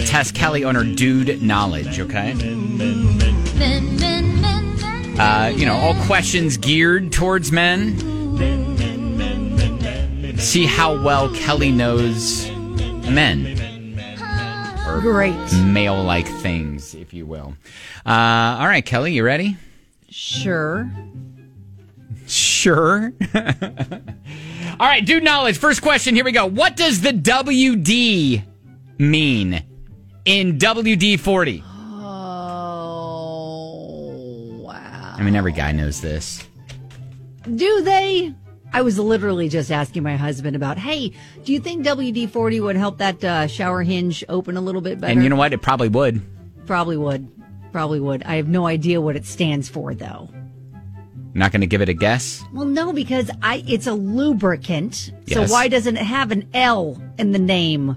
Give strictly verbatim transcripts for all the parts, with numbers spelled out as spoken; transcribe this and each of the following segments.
to test Kelly on her dude knowledge, okay? Uh, you know, all questions geared towards men. See how well Kelly knows men. Or Great. male-like things, if you will. Uh, all right, Kelly, you ready? Sure. Sure. All right, dude knowledge. First question. Here we go. What does the W D mean in W D forty? Oh, wow. I mean, every guy knows this. Do they? I was literally just asking my husband about, hey, do you think W D forty would help that uh, shower hinge open a little bit better? And you know what? It probably would. Probably would. Probably would. I have no idea what it stands for, though. Not going to give it a guess? Well, no, because I it's a lubricant. Yes. So why doesn't it have an L in the name?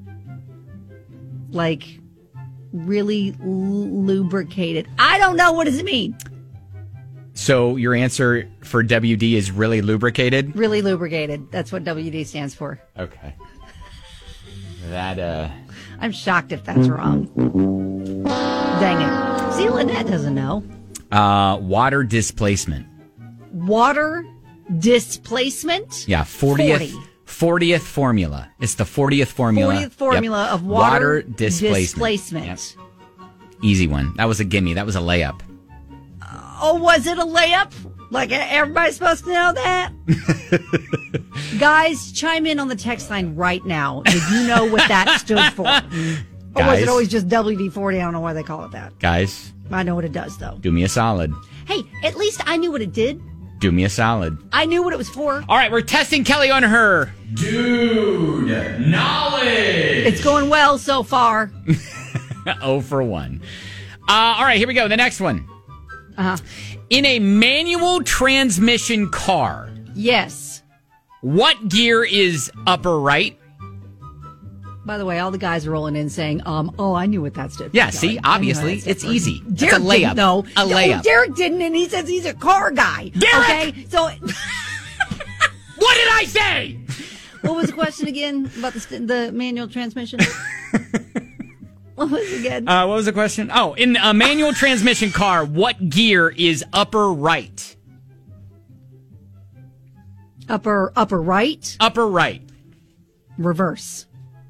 Like, really l- lubricated. I don't know. What does it mean? So your answer for W D is really lubricated? Really lubricated. That's what W D stands for. Okay. That, uh... I'm shocked if that's wrong. Dang it. See, Lynette doesn't know. Uh, water displacement. Water displacement? Yeah, fortieth, forty. fortieth formula. It's the fortieth formula. fortieth formula Yep. of water, water displacement. displacement. Yep. Easy one. That was a gimme. That was a layup. Oh, was it a layup? Like, everybody's supposed to know that? Guys, chime in on the text line right now. Did you know what that stood for? Or was Guys. it always just W D forty? I don't know why they call it that. Guys, I know what it does, though. do me a solid. Hey, at least I knew what it did. Do me a solid. I knew what it was for. All right, we're testing Kelly on her dude knowledge. It's going well so far. oh for one. Uh, all right, here we go. The next one. Uh-huh. In a manual transmission car, Yes. what gear is upper right? By the way, all the guys are rolling in saying, um, oh, I knew what that stood for. Yeah, Kelly. see, I knew what obviously, that stood it's for. easy. It's Derek a layup. didn't know. A No, layup. Derek didn't, and he says he's a car guy. Derek! Okay, so What did I say? what was the question again about the, st- the manual transmission? What was it again? Uh, what was the question? Oh, in a manual transmission car, what gear is upper right? upper upper right, Upper right. reverse.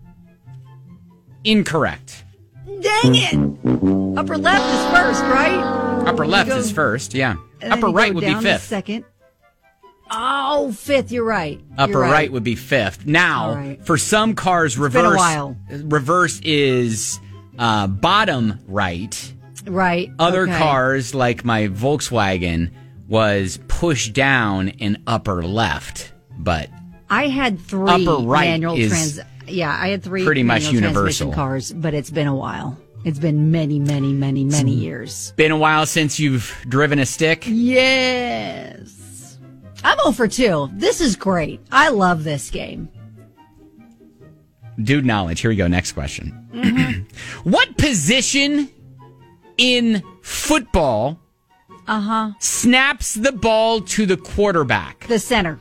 Incorrect. Dang it! Upper left is first, right? Upper left go- is first, yeah. And then Upper you right go would be down to fifth. second. Oh, fifth. You're right. Upper You're right. would be fifth. Now, All right. for some cars, been a reverse while. reverse is uh, bottom right. right. Other okay. cars, like my Volkswagen, was push down and upper left. But I had three Upper right manual is trans. Yeah, I had three pretty much manual universal. transmission cars, but it's been a while. It's been many, many, many, many years. been a while since you've driven a stick. Yes. I'm oh for two. This is great. I love this game. Dude knowledge. Here we go. Next question. Mm-hmm. What position in football Uh-huh. snaps the ball to the quarterback? The center.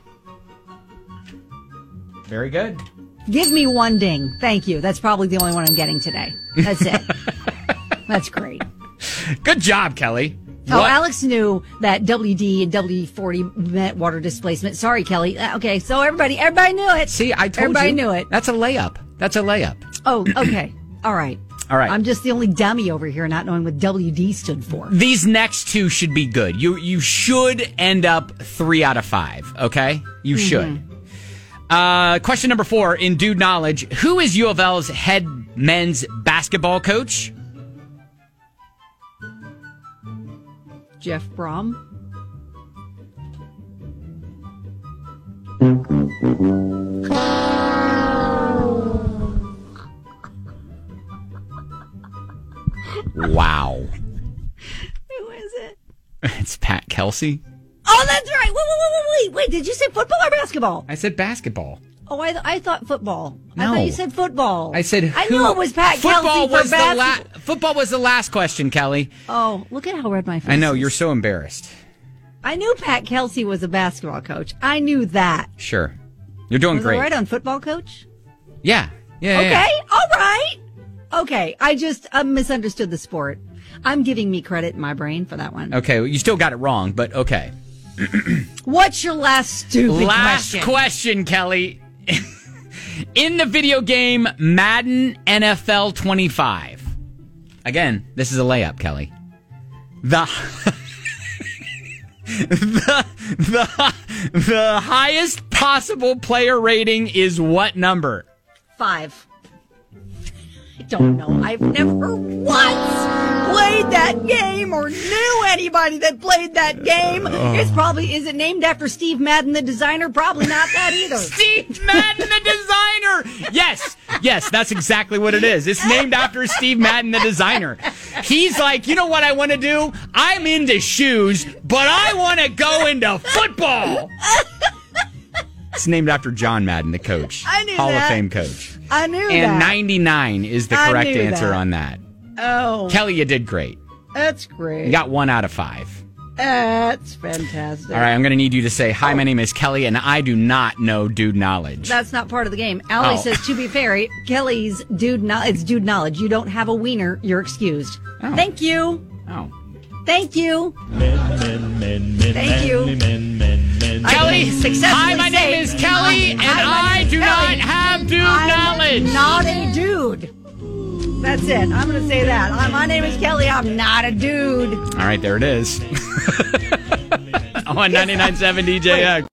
Very good. Give me one ding. Thank you. That's probably the only one I'm getting today. That's it. That's great. Good job, Kelly. Oh, What- Alex knew that W D and W forty meant water displacement. Sorry, Kelly. Uh, Okay, so everybody, everybody knew it. See, I told everybody you. knew it. That's a layup. That's a layup. Oh, okay. All right. All right. I'm just the only dummy over here not knowing what W D stood for. These next two should be good. You you should end up three out of five. Okay, you Mm-hmm. should. Uh, question number four in Dude Knowledge: who is U of L's head men's basketball coach? Jeff Brom. Wow, Who is it? it's Pat Kelsey. Oh, that's right. Wait, wait, wait, wait, wait. Wait, did you say football or basketball? I said basketball. Oh, I, I thought football. I No. thought you said football. I said I who- knew it was Pat football Kelsey for was the la- basketball. Football was the last question, Kelly. Oh, look at how red my face I know is. you're so embarrassed. I knew Pat Kelsey was a basketball coach. I knew that. Sure, you're doing Was great. I right on football coach? Yeah, yeah, yeah, Okay, yeah. all right. Okay, I just uh, misunderstood the sport. I'm giving me credit in my brain for that one. Okay, well, you still got it wrong, but okay. What's your last stupid Last question? question, Kelly. In the video game Madden N F L twenty-five. Again, this is a layup, Kelly. The the the the highest possible player rating is what number? Five. I don't know. I've never once played that game or knew anybody that played that game. Oh. It's probably, is it named after Steve Madden, the designer? Probably not that either. Steve Madden, the designer. Yes, yes, that's exactly what it is. It's named after Steve Madden, the designer. He's like, you know what I want to do? I'm into shoes, but I want to go into football. It's named after John Madden, the coach. I knew Hall that. of Fame coach. I knew And that. ninety-nine is the I correct knew answer that. on that. Oh, Kelly, you did great. that's great. You got one out of five. That's fantastic. All right, I'm going to need you to say, hi, my name is Kelly, and I do not know dude knowledge. That's not part of the game. Allie Oh. says, to be fair, Kelly's dude, no- it's dude knowledge. You don't have a wiener. You're excused. Oh. Thank you. Oh. Thank you. Men, men, men, men, Thank you. manly men, men, men. I Kelly, can successfully hi, my say, name is Kelly, and hi, my I name is do Kelly. not have dude I'm knowledge. not a dude. That's it. I'm going to say that. Hi, my name is Kelly. I'm not a dude. All right, there it is. On ninety-nine point seven D J X.